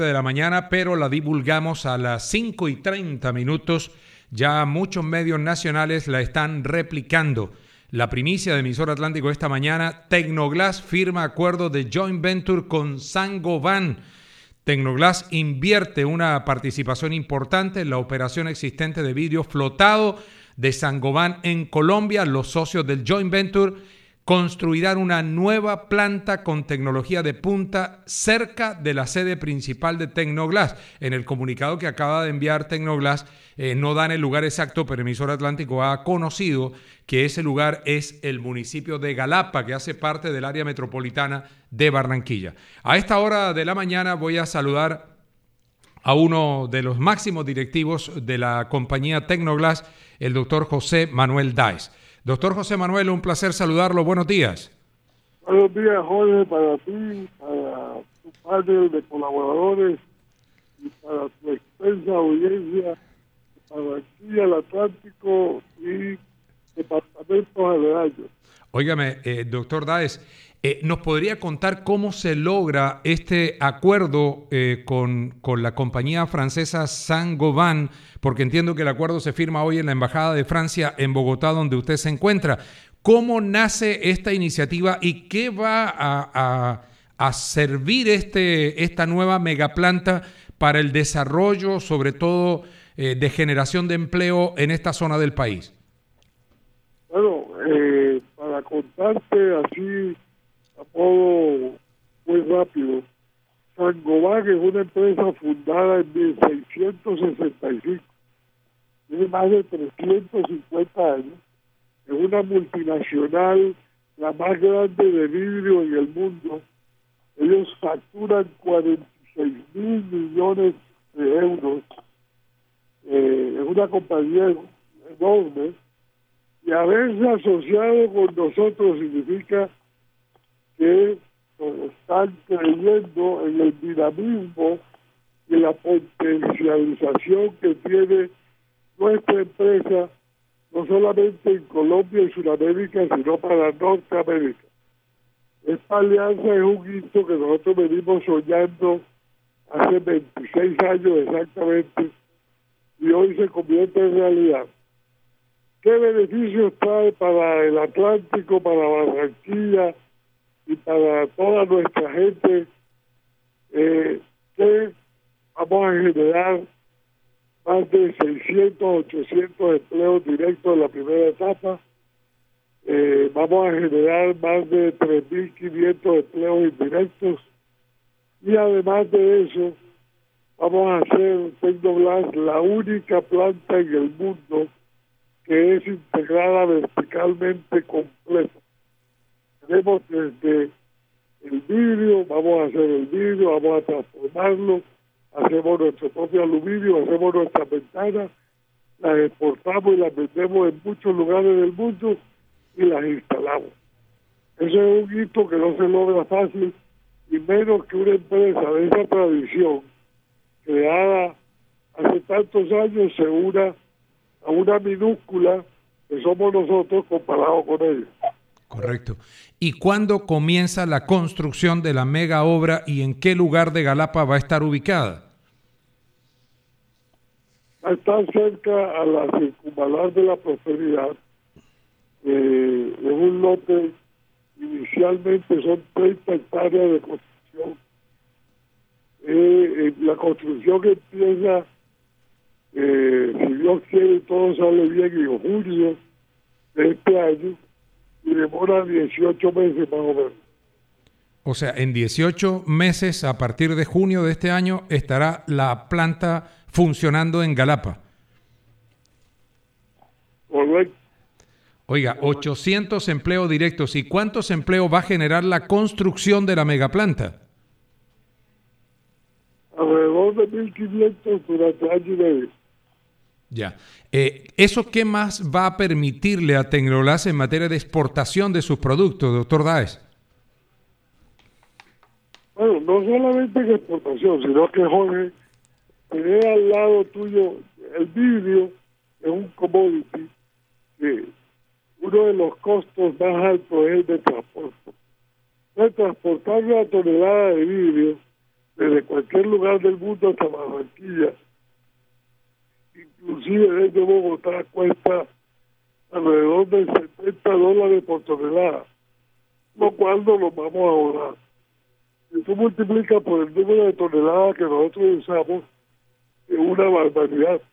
de la mañana, pero la divulgamos a las 5:30. Ya muchos medios nacionales la están replicando. La primicia de Emisor Atlántico esta mañana: Tecnoglass firma acuerdo de joint venture con Saint-Gobain. Tecnoglass invierte una participación importante en la operación existente de vidrio flotado de Saint-Gobain en Colombia. Los socios del joint venture construirán una nueva planta con tecnología de punta cerca de la sede principal de Tecnoglass. En el comunicado que acaba de enviar Tecnoglass, no dan el lugar exacto, pero Emisor Atlántico ha conocido que ese lugar es el municipio de Galapa, que hace parte del área metropolitana de Barranquilla. A esta hora de la mañana voy a saludar a uno de los máximos directivos de la compañía Tecnoglass, el doctor José Manuel Dáez. Doctor José Manuel, un placer saludarlo. Buenos días. Buenos días, Jorge, para ti, para tu panel de colaboradores y para tu extensa audiencia, para aquí al Atlántico y departamentos aledaños. Óigame, doctor Dáez, ¿nos podría contar cómo se logra este acuerdo con la compañía francesa Saint-Gobain? Porque entiendo que el acuerdo se firma hoy en la Embajada de Francia en Bogotá, donde usted se encuentra. ¿Cómo nace esta iniciativa y qué va a servir esta nueva megaplanta para el desarrollo, sobre todo de generación de empleo en esta zona del país? Bueno, para contarte así a modo muy rápido, Saint-Gobain es una empresa fundada en 1665. Tiene más de 350 años. Es una multinacional, la más grande de vidrio en el mundo. Ellos facturan 46.000 millones de euros. Es una compañía enorme. Y haberse asociado con nosotros significa que están creyendo en el dinamismo y la potencialización que tiene nuestra empresa, no solamente en Colombia y Sudamérica, sino para Norteamérica. Esta alianza es un hito que nosotros venimos soñando hace 26 años exactamente, y hoy se convierte en realidad. ¿Qué beneficios trae para el Atlántico, para Barranquilla y para toda nuestra gente? Que vamos a generar más de 600, 800 empleos directos en la primera etapa. Vamos a generar más de 3.500 empleos indirectos. Y además de eso, vamos a hacer Tecnoglass la única planta en el mundo que es integrada verticalmente completa. Tenemos desde el vidrio, vamos a hacer el vidrio, vamos a transformarlo, hacemos nuestro propio aluminio, hacemos nuestras ventanas, las exportamos y las vendemos en muchos lugares del mundo y las instalamos. Eso es un hito que no se logra fácil, y menos que una empresa de esa tradición, creada hace tantos años, se una a una minúscula que somos nosotros comparado con ellos. Correcto. ¿Y cuándo comienza la construcción de la mega obra y en qué lugar de Galapa va a estar ubicada? Va a estar cerca a la Circunvalar de la Prosperidad. Es un lote, inicialmente son 30 hectáreas de construcción. La construcción empieza, si Dios quiere y todo sale bien, en julio de este año, y demora 18 meses más o menos. O sea, en 18 meses, a partir de junio de este año, estará la planta funcionando en Galapa. Correcto. Oiga, 800 empleos directos. ¿Y cuántos empleos va a generar la construcción de la megaplanta? Alrededor de 1.500 durante año y medio. Ya. ¿Eso qué más va a permitirle a Tecnoglass en materia de exportación de sus productos, doctor Dáez? Bueno, no solamente en exportación, sino que, Jorge, tener al lado tuyo el vidrio es un commodity que uno de los costos más altos es el de transporte. Entonces, transportar una tonelada de vidrio desde cualquier lugar del mundo hasta Barranquilla, inclusive desde Bogotá, cuesta alrededor de $70 por tonelada, lo cual no lo vamos a ahorrar. Si tú multiplicas por el número de toneladas que nosotros usamos, es una barbaridad.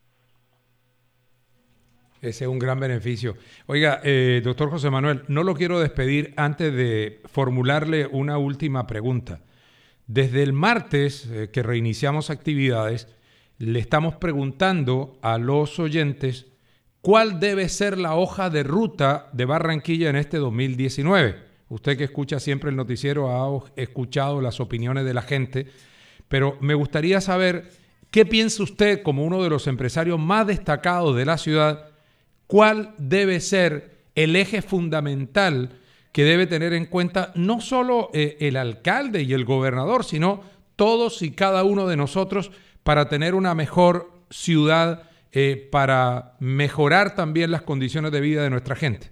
Ese es un gran beneficio. Oiga, doctor José Manuel, no lo quiero despedir antes de formularle una última pregunta. Desde el martes que reiniciamos actividades, le estamos preguntando a los oyentes cuál debe ser la hoja de ruta de Barranquilla en este 2019. Usted que escucha siempre el noticiero ha escuchado las opiniones de la gente, pero me gustaría saber qué piensa usted como uno de los empresarios más destacados de la ciudad, cuál debe ser el eje fundamental que debe tener en cuenta no solo el alcalde y el gobernador, sino todos y cada uno de nosotros para tener una mejor ciudad, para mejorar también las condiciones de vida de nuestra gente.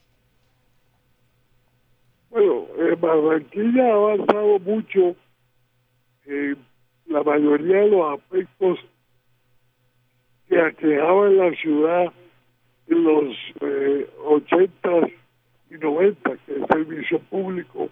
Bueno, Barranquilla ha avanzado mucho en la mayoría de los aspectos que aquejaban la ciudad en los 80 y 90, que es servicio público,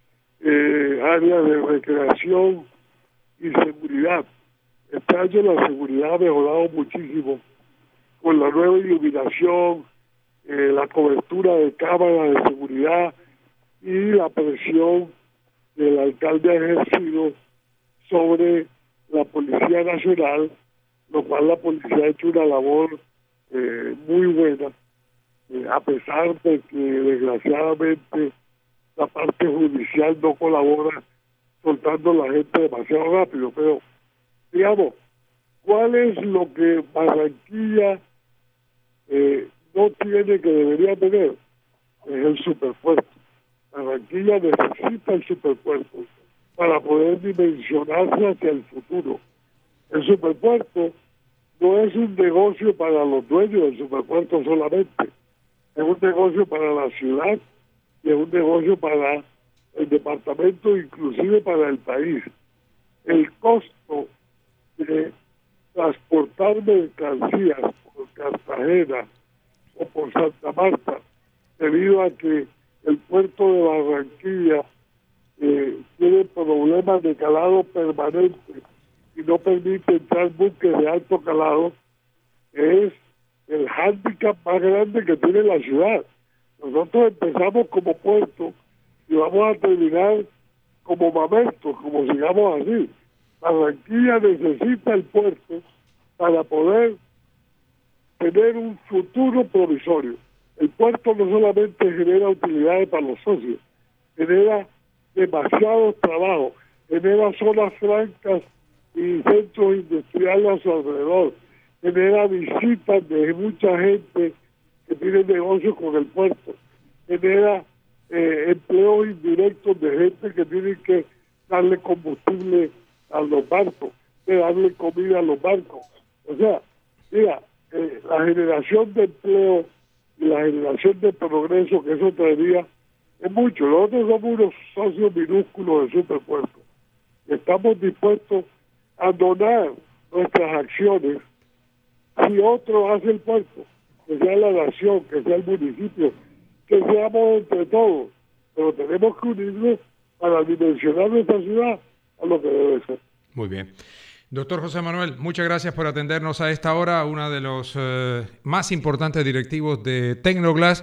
áreas de recreación y seguridad. Este año la seguridad ha mejorado muchísimo con la nueva iluminación, la cobertura de cámaras de seguridad y la presión que el alcalde ha ejercido sobre la Policía Nacional, lo cual la policía ha hecho una labor muy buena, a pesar de que desgraciadamente la parte judicial no colabora soltando a la gente demasiado rápido. Pero digamos, ¿cuál es lo que Barranquilla no tiene que debería tener? Es el superpuerto. Barranquilla necesita el superpuerto para poder dimensionarse hacia el futuro. El superpuerto no es un negocio para los dueños del superpuerto solamente, es un negocio para la ciudad y es un negocio para el departamento, inclusive para el país. El costo de transportar mercancías por Cartagena o por Santa Marta, debido a que el puerto de Barranquilla tiene problemas de calado permanente y no permite entrar buques de alto calado, es el hándicap más grande que tiene la ciudad. Nosotros empezamos como puerto y vamos a terminar como Mamerto, como sigamos así. Barranquilla necesita el puerto para poder tener un futuro provisorio. El puerto no solamente genera utilidades para los socios, genera demasiados trabajos, genera zonas francas y centros industriales a su alrededor, genera visitas de mucha gente que tiene negocios con el puerto, genera empleos indirectos de gente que tiene que darle combustible a los barcos, de darle comida a los barcos. O sea, mira, la generación de empleo y la generación de progreso que eso traería es mucho. Nosotros somos unos socios minúsculos de Superpuerto. Estamos dispuestos a donar nuestras acciones si otro hace el puerto, que sea la nación, que sea el municipio, que seamos entre todos, pero tenemos que unirnos para dimensionar nuestra ciudad a lo que debe ser. Muy bien. Doctor José Manuel, muchas gracias por atendernos a esta hora, uno de los más importantes directivos de Tecnoglass.